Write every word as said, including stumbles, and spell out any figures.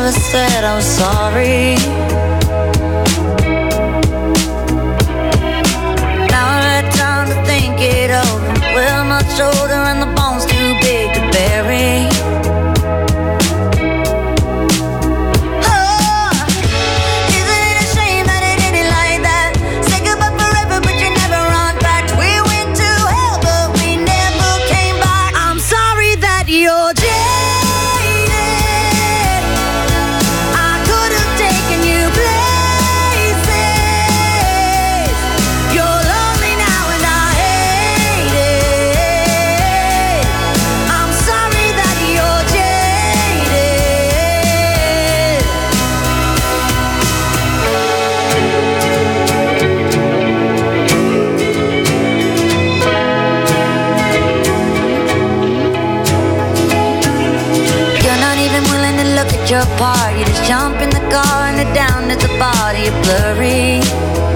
never said I was sorry. Now I had time to think it over. We're much older and the bone's too big to bury. Your part, you just jump in the car and head down to the body, you're blurry.